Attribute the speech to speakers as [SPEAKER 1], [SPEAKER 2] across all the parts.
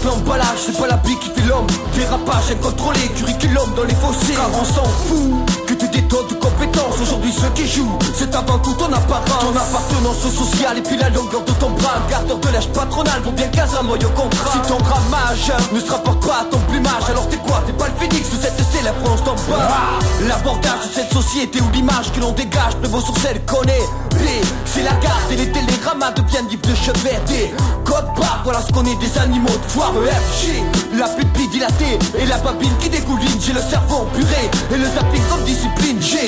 [SPEAKER 1] que l'emballage, c'est pas la bille qui fait l'homme. Dérapage incontrôlé, curriculum dans les fossés. Car on s'en fout que tu des tonnes de compétences. Aujourd'hui ceux qui jouent, c'est avant tout ton apparence, ton appartenance sociale et puis la longueur de ton bras. Un gardeur de l'âge patronal vaut bien 15 ans au contrat. Si ton grammage ne se rapporte pas à ton plumage, alors t'es quoi? T'es pas le phénix de cette célèbre France d'en bas. L'abordage de cette société où l'image que l'on dégage prévaut sur celle qu'on est. C'est la garde et les télégrammas deviennent livres de chevet. Code barre, voilà ce qu'on est, des animaux de foire. FG, la pupille dilatée et la babine qui dégouline. J'ai le cerveau en purée et le zapping comme discipline. G,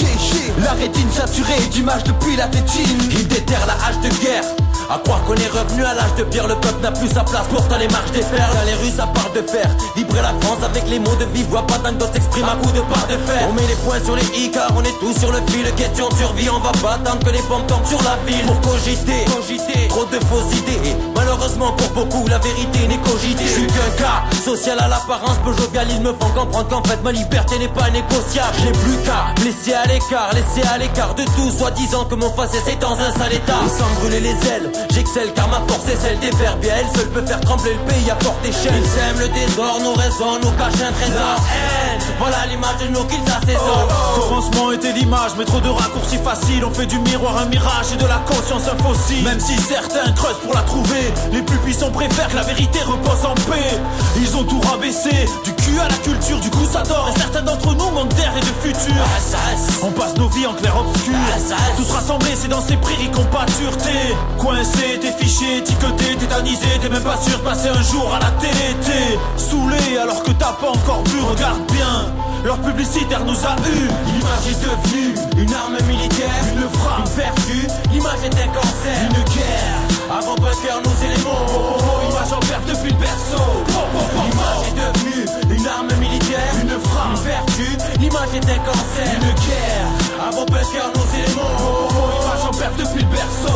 [SPEAKER 1] la rétine saturée d'images depuis la tétine.
[SPEAKER 2] Il déterre la hache de guerre. À croire qu'on est revenu à l'âge de pierre, le peuple n'a plus sa place, pourtant les marches des fers. Dans les rues ça part de fer, vibrer la France avec les mots de vive voix. Pas d'anecdote s'exprime à coups de barre de fer. On met les points sur les i car on est tous sur le fil. Question de survie, on va pas attendre que les bombes tombent sur la ville. Pour cogiter, trop de fausses idées. Et malheureusement pour beaucoup la vérité n'est cogitée. Je suis qu'un cas, social à l'apparence peu jovial. Ils me font comprendre qu'en fait ma liberté n'est pas négociable. Je n'ai plus qu'à laisser à l'écart de tout, soi-disant que mon face est dans un sale état. Ils s'en brûler les ailes, j'excelle car ma force est celle des verbes. Et elle seule peut faire trembler le pays à forte échelle. Ils aiment le désordre, nos raisons, nous cachent un trésor. Haine, voilà l'image de nous qu'ils assaisonnent.
[SPEAKER 3] Commencement était l'image, mais trop de raccourcis faciles. On fait du miroir un mirage et de la conscience un fossile. Même si certains creusent pour la trouver, les plus puissants préfèrent que la vérité repose en paix. Ils ont tout rabaissé, du cul à la culture, du coup ça dort. Et certains d'entre nous manquent d'air et de futur. On passe nos vies en clair-obscur, tous rassemblés, c'est dans ces prairies qu'on pâture. T'es coincé, t'es fiché, étiqueté, tétanisé. T'es même pas sûr de passer un jour à la télé. T'es saoulé alors que t'as pas encore bu. Regarde bien, leur publicitaire nous a eu.
[SPEAKER 2] L'image est devenue une arme militaire, une frappe, une vertu. L'image est un cancer, une guerre. Avant bunker, nos éléments. L'image en perte depuis le berceau. L'image est devenue une arme militaire, une frappe, une vertu. L'image est un cancer, une guerre. Avant bunker, nos éléments. L'image en perte depuis le berceau.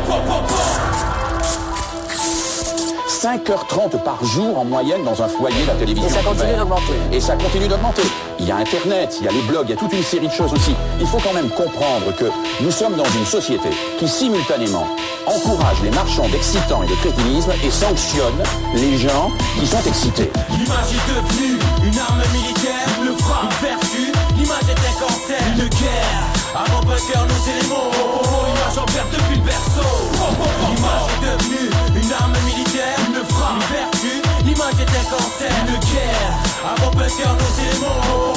[SPEAKER 4] 5h30 par jour en moyenne dans un foyer, la télévision.
[SPEAKER 5] Et ça continue d'augmenter.
[SPEAKER 4] Et ça continue d'augmenter. Il y a Internet, il y a les blogs, il y a toute une série de choses aussi. Il faut quand même comprendre que nous sommes dans une société qui simultanément encourage les marchands d'excitants et de crétinisme et sanctionne les gens qui sont excités.
[SPEAKER 2] L'image est devenue une arme militaire, une frappe, une vertu. L'image est un cancer, une guerre. Avant bunker, nos éléments. L'image en perte depuis le berceau. L'image est devenue une arme militaire, une frappe, une vertu. L'image est un cancer, une guerre. Avant bunker, nos éléments.